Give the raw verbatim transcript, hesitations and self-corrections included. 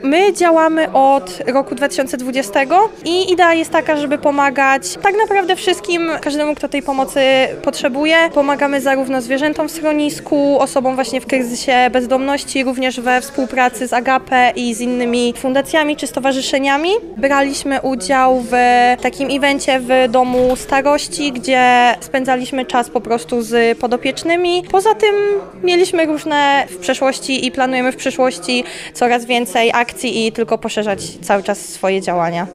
My działamy od roku dwa tysiące dwudziestego i idea jest taka, żeby pomagać tak naprawdę wszystkim, każdemu, kto tej pomocy potrzebuje. Pomagamy zarówno zwierzętom w schronisku, osobom właśnie w kryzysie bezdomności, również we współpracy z Agape i z innymi fundacjami czy stowarzyszeniami. Braliśmy udział w takim evencie w Domu Starości, gdzie spędzaliśmy czas po prostu z podopiecznymi. Poza tym mieliśmy różne w przeszłości i planujemy w przyszłości coraz więcej akcji i tylko poszerzać cały czas swoje działania.